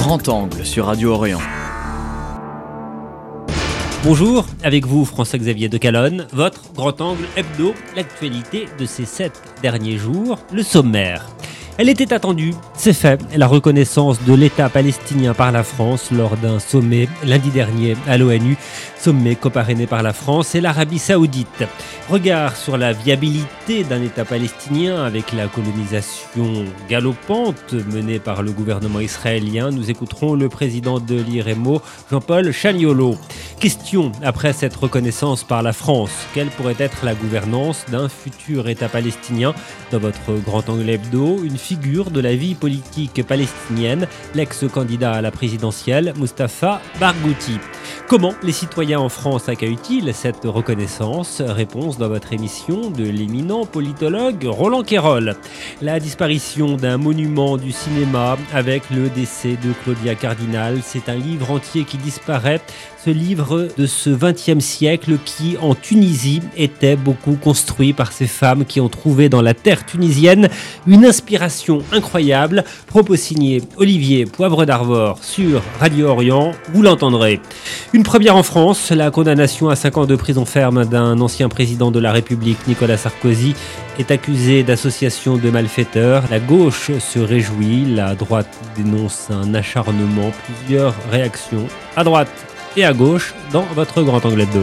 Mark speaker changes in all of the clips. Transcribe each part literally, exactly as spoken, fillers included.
Speaker 1: Grand Angle sur Radio Orient.
Speaker 2: Bonjour, avec vous François-Xavier de Calonne, votre Grand Angle hebdo, l'actualité de ces sept derniers jours, le sommaire. Elle était attendue, c'est fait, la reconnaissance de l'État palestinien par la France lors d'un sommet lundi dernier à l'ONU, sommet coparrainé par la France et l'Arabie Saoudite. Regard sur la viabilité d'un État palestinien avec la colonisation galopante menée par le gouvernement israélien. Nous écouterons le président de l'I R E M O, Jean-Paul Chaniolo. Question après cette reconnaissance par la France, quelle pourrait être la gouvernance d'un futur État palestinien? Dans votre Grand Angle hebdo, une figure de la vie politique palestinienne, l'ex-candidat à la présidentielle, Mustapha Barghouti. Comment les citoyens en France accueillent-ils cette reconnaissance? Réponse dans votre émission de l'éminent politologue Roland Quérol. La disparition d'un monument du cinéma avec le décès de Claudia Cardinal, c'est un livre entier qui disparaît. Ce livre de ce vingtième siècle qui, en Tunisie, était beaucoup construit par ces femmes qui ont trouvé dans la terre tunisienne une inspiration incroyable. Propos signé Olivier Poivre d'Arvor sur Radio Orient, vous l'entendrez. Une première en France, la condamnation à cinq ans de prison ferme d'un ancien président de la République, Nicolas Sarkozy, est accusé d'association de malfaiteurs. La gauche se réjouit, la droite dénonce un acharnement. Plusieurs réactions à droite et à gauche dans votre Grand Angle hebdo.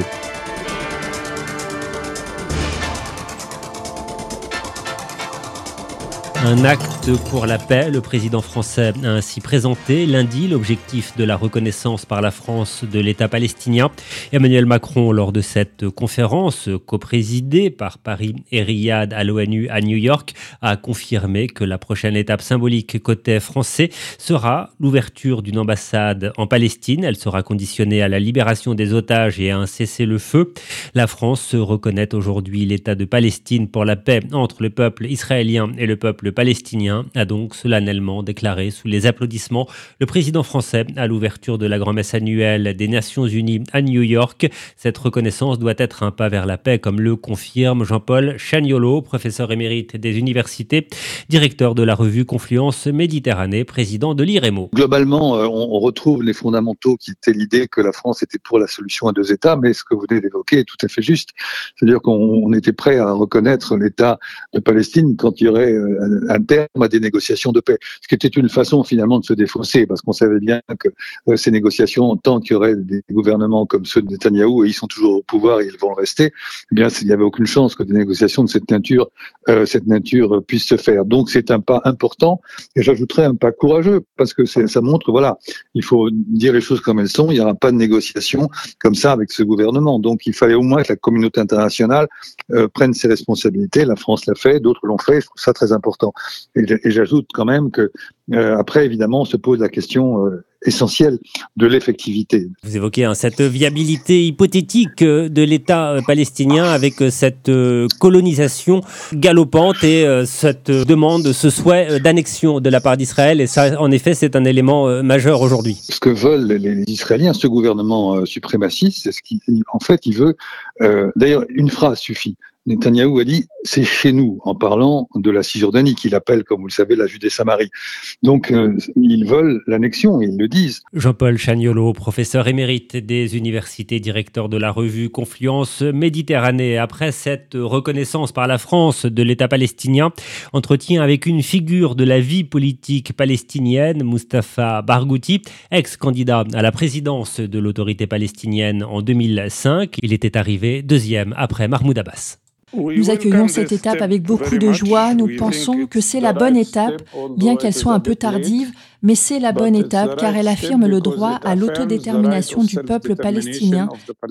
Speaker 2: Un acte pour la paix, le président français a ainsi présenté lundi l'objectif de la reconnaissance par la France de l'État palestinien. Emmanuel Macron, lors de cette conférence coprésidée par Paris et Riyad à l'ONU à New York, a confirmé que la prochaine étape symbolique côté français sera l'ouverture d'une ambassade en Palestine. Elle sera conditionnée à la libération des otages et à un cessez-le-feu. La France reconnaît aujourd'hui l'État de Palestine pour la paix entre le peuple israélien et le peuple palestinien, a donc solennellement déclaré sous les applaudissements le président français à l'ouverture de la grand-messe annuelle des Nations Unies à New York. Cette reconnaissance doit être un pas vers la paix, comme le confirme Jean-Paul Chaniolo, professeur émérite des universités, directeur de la revue Confluence Méditerranée, président de l'I R E M O.
Speaker 3: Globalement, on retrouve les fondamentaux qui étaient l'idée que la France était pour la solution à deux États, mais ce que vous venez d'évoquer est tout à fait juste. C'est-à-dire qu'on était prêt à reconnaître l'État de Palestine quand il y aurait un terme à des négociations de paix. Ce qui était une façon finalement de se défausser, parce qu'on savait bien que euh, ces négociations, tant qu'il y aurait des gouvernements comme ceux de Netanyahou, et ils sont toujours au pouvoir et ils vont le rester, eh bien il n'y avait aucune chance que des négociations de cette nature, euh, cette nature puissent se faire. Donc c'est un pas important, et j'ajouterais un pas courageux, parce que c'est, ça montre, voilà, il faut dire les choses comme elles sont, il n'y aura pas de négociation comme ça avec ce gouvernement. Donc il fallait au moins que la communauté internationale euh, prenne ses responsabilités. La France l'a fait, d'autres l'ont fait, je trouve ça très important. Et, et j'ajoute quand même que euh, après, évidemment, on se pose la question euh, essentielle de l'effectivité.
Speaker 2: Vous évoquez hein, cette viabilité hypothétique euh, de l'État euh, palestinien avec euh, cette euh, colonisation galopante et euh, cette euh, demande, ce souhait euh, d'annexion de la part d'Israël. Et ça, en effet, c'est un élément euh, majeur aujourd'hui.
Speaker 3: Ce que veulent les, les Israéliens, ce gouvernement euh, suprémaciste, c'est ce qu'il, en fait, il veut. Euh, d'ailleurs, une phrase suffit. Netanyahou a dit « c'est chez nous » en parlant de la Cisjordanie qu'il appelle, comme vous le savez, la Judée-Samarie. Donc, euh, ils veulent l'annexion, ils le disent.
Speaker 2: Jean-Paul Chaniolo, professeur émérite des universités, directeur de la revue Confluence Méditerranée. Après cette reconnaissance par la France de l'État palestinien, entretien avec une figure de la vie politique palestinienne, Mustapha Barghouti, ex-candidat à la présidence de l'autorité palestinienne en deux mille cinq. Il était arrivé deuxième après Mahmoud Abbas.
Speaker 4: Nous accueillons cette étape avec beaucoup de joie. Nous pensons que c'est la bonne étape, bien qu'elle soit un peu tardive, mais c'est la bonne étape car elle affirme le droit à l'autodétermination du peuple palestinien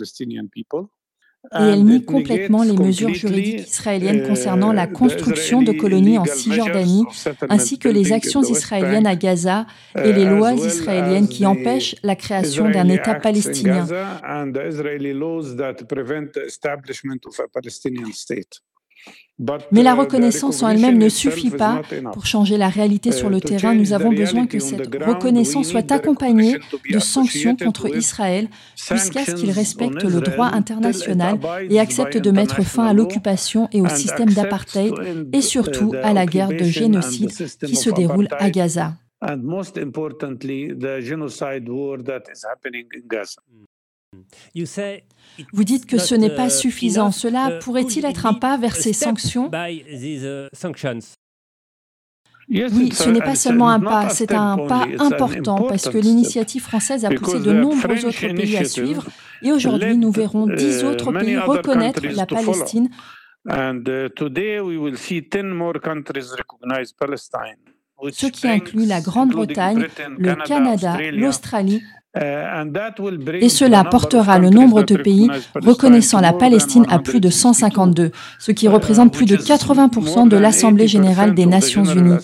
Speaker 4: et elle nie complètement les mesures juridiques israéliennes concernant la construction de colonies en Cisjordanie, ainsi que les actions israéliennes à Gaza et les lois israéliennes qui empêchent la création d'un État palestinien. Mais la reconnaissance en elle-même ne suffit pas pour changer la réalité sur le terrain. Nous avons besoin que cette reconnaissance soit accompagnée de sanctions contre Israël jusqu'à ce qu'il respecte le droit international et accepte de mettre fin à l'occupation et au système d'apartheid et surtout à la guerre de génocide qui se déroule à Gaza.
Speaker 1: and most importantly, the genocide war that is happening in Gaza.
Speaker 4: Vous dites que ce n'est pas suffisant. Cela pourrait-il être un pas vers ces sanctions ? Oui, ce n'est pas seulement un pas, c'est un pas important parce que l'initiative française a poussé de nombreux autres pays à suivre et aujourd'hui nous verrons dix autres pays reconnaître la Palestine. Ce qui inclut la Grande-Bretagne, le Canada, l'Australie. Et cela portera le nombre de pays reconnaissant la Palestine à plus de cent cinquante-deux, ce qui représente plus de quatre-vingts pour cent de l'Assemblée générale des Nations unies.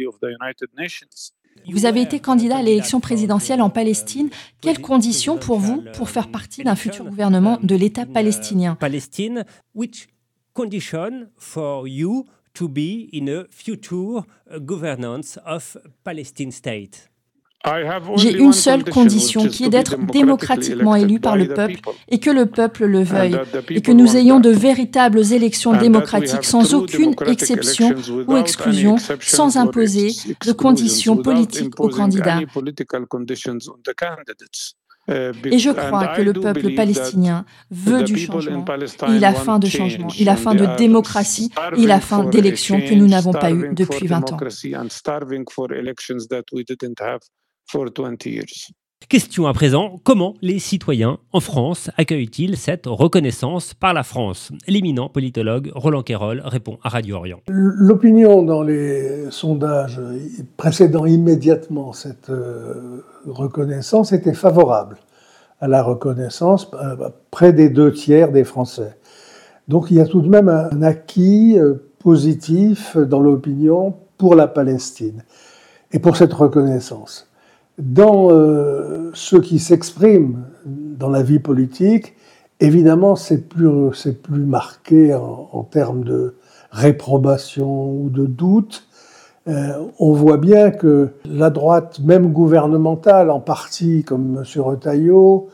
Speaker 4: Vous avez été candidat à l'élection présidentielle en Palestine. Quelles conditions pour vous pour faire partie d'un futur gouvernement de l'État palestinien ?
Speaker 2: Palestine, which condition for you to be in a future governance of Palestine state?
Speaker 4: J'ai une seule condition qui est d'être démocratiquement élu par le peuple et que le peuple le veuille et que nous ayons de véritables élections démocratiques sans aucune exception ou exclusion, sans imposer de conditions politiques aux candidats. Et je crois que le peuple palestinien veut du changement. Et il a faim de changement, il a faim de démocratie, il a faim d'élections que nous n'avons pas eues depuis vingt ans.
Speaker 2: Question à présent, comment les citoyens en France accueillent-ils cette reconnaissance par la France ? L'éminent politologue Roland Quérol répond à Radio Orient.
Speaker 5: L'opinion dans les sondages précédant immédiatement cette reconnaissance était favorable à la reconnaissance, près des deux tiers des Français. Donc il y a tout de même un acquis positif dans l'opinion pour la Palestine et pour cette reconnaissance. Dans euh, ceux qui s'expriment dans la vie politique, évidemment, c'est plus, c'est plus marqué en, en termes de réprobation ou de doute. Euh, on voit bien que la droite, même gouvernementale, en partie, comme M. Retailleau,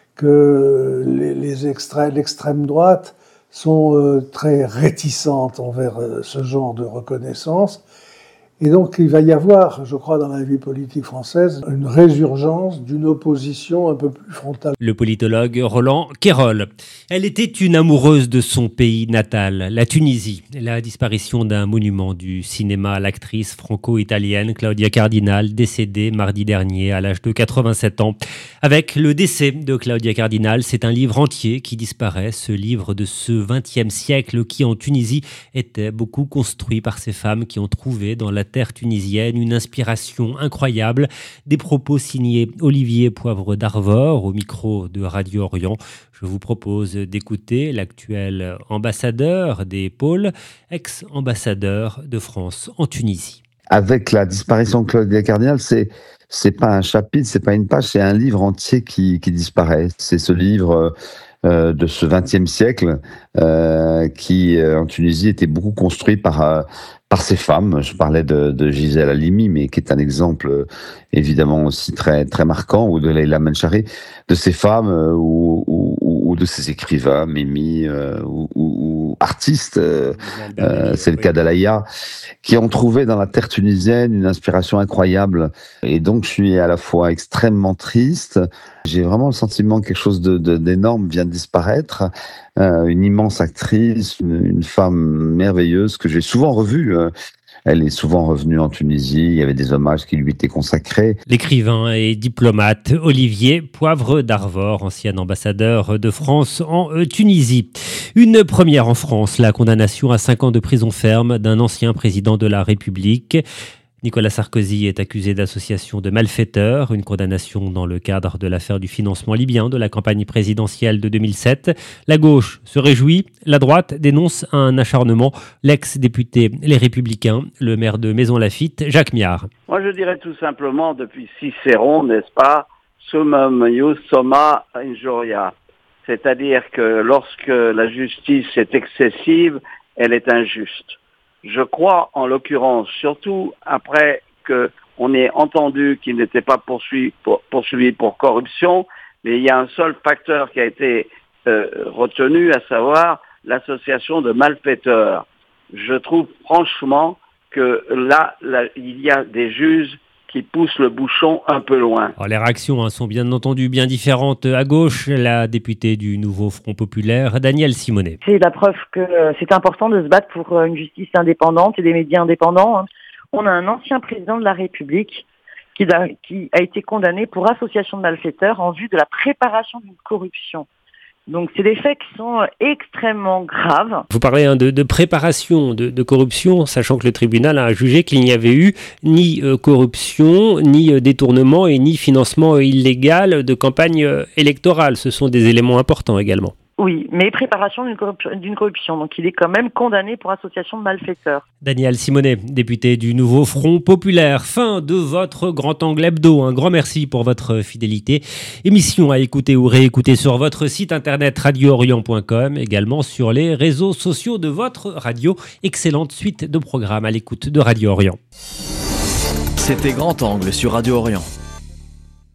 Speaker 5: que les, les extrêmes, l'extrême droite sont euh, très réticentes envers euh, ce genre de reconnaissance. Et donc, il va y avoir, je crois, dans la vie politique française, une résurgence d'une opposition un peu plus frontale.
Speaker 2: Le politologue Roland Quérol. Elle était une amoureuse de son pays natal, la Tunisie. La disparition d'un monument du cinéma, l'actrice franco-italienne Claudia Cardinal, décédée mardi dernier à l'âge de quatre-vingt-sept ans. Avec le décès de Claudia Cardinal, c'est un livre entier qui disparaît, ce livre de ce vingtième siècle qui, en Tunisie, était beaucoup construit par ces femmes qui ont trouvé dans la terre tunisienne une inspiration incroyable. Des propos signés Olivier Poivre d'Arvor au micro de Radio Orient. Je vous propose d'écouter l'actuel ambassadeur des pôles, ex-ambassadeur de France en Tunisie.
Speaker 6: Avec la disparition de Claudia Cardinal, c'est c'est pas un chapitre, c'est pas une page, c'est un livre entier qui qui disparaît. C'est ce livre euh, de ce vingtième siècle euh, qui euh, en Tunisie était beaucoup construit par euh, par ces femmes. Je parlais de, de Gisèle Halimi, mais qui est un exemple euh, évidemment aussi très très marquant, ou de Leila Menchari, de ces femmes euh, ou, ou, ou de ces écrivains, Mimi euh, ou, ou artistes, euh, euh, c'est le cas d'Alaya, qui ont trouvé dans la terre tunisienne une inspiration incroyable. Et donc je suis à la fois extrêmement triste, j'ai vraiment le sentiment que quelque chose de, de, d'énorme vient de disparaître. Euh, une immense actrice, une, une femme merveilleuse que j'ai souvent revue. Euh, elle est souvent revenue en Tunisie, il y avait des hommages qui lui étaient consacrés.
Speaker 2: L'écrivain et diplomate Olivier Poivre d'Arvor, ancien ambassadeur de France en Tunisie. Une première en France, la condamnation à cinq ans de prison ferme d'un ancien président de la République. Nicolas Sarkozy est accusé d'association de malfaiteurs, une condamnation dans le cadre de l'affaire du financement libyen de la campagne présidentielle de deux mille sept. La gauche se réjouit, la droite dénonce un acharnement. L'ex-député Les Républicains, le maire de Maisons-Laffitte, Jacques Miard.
Speaker 7: Moi je dirais tout simplement, depuis Cicéron, n'est-ce pas, summum ius summa injuria. C'est-à-dire que lorsque la justice est excessive, elle est injuste. Je crois, en l'occurrence, surtout après qu'on ait entendu qu'il n'était pas poursuivi pour, poursuivi pour corruption, mais il y a un seul facteur qui a été euh, retenu, à savoir l'association de malfaiteurs. Je trouve franchement que là, là, il y a des juges qui pousse le bouchon un peu loin.
Speaker 2: Alors, les réactions hein, sont bien entendu bien différentes. À gauche, la députée du Nouveau Front Populaire, Danielle Simonet.
Speaker 8: C'est la preuve que c'est important de se battre pour une justice indépendante et des médias indépendants. On a un ancien président de la République qui a, qui a été condamné pour association de malfaiteurs en vue de la préparation d'une corruption. Donc c'est des faits qui sont extrêmement graves.
Speaker 2: Vous parlez hein, de, de préparation de, de corruption, sachant que le tribunal a jugé qu'il n'y avait eu ni euh, corruption, ni euh, détournement et ni financement euh, illégal de campagne euh, électorale. Ce sont des éléments importants également.
Speaker 8: Oui, mais préparation d'une corruption, d'une corruption. Donc il est quand même condamné pour association de malfaiteurs.
Speaker 2: Danielle Simonet, député du Nouveau Front Populaire. Fin de votre Grand Angle Hebdo. Un grand merci pour votre fidélité. Émission à écouter ou réécouter sur votre site internet radio orient point com, également sur les réseaux sociaux de votre radio. Excellente suite de programmes à l'écoute de Radio Orient.
Speaker 9: C'était Grand Angle sur Radio Orient.